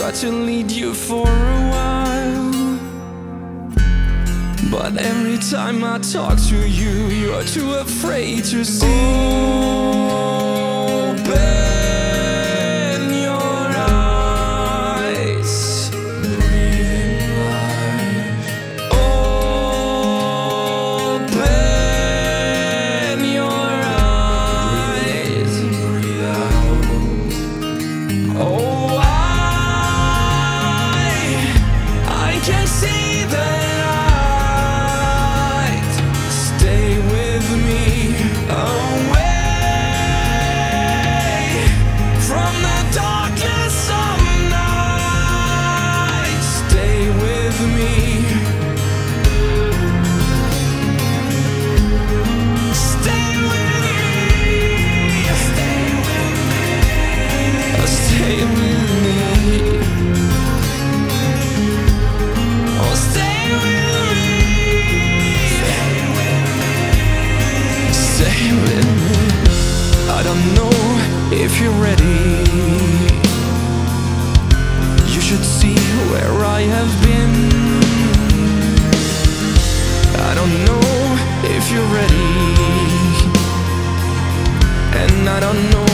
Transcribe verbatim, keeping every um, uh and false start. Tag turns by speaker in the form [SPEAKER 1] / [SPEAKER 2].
[SPEAKER 1] try to lead you for a while, but every time I talk to you, you're too afraid to see. Open your eyes, breathe in life. Open your eyes, breathe out. Oh, I, I can see the light. Stay with me, away from the darkness of night. Stay with me. Stay with me. Stay with me. Stay with me. Oh, stay with me. Stay with me. Stay with me. I don't know if you're ready. You should see where I have been. I don't know if you're ready, and I don't know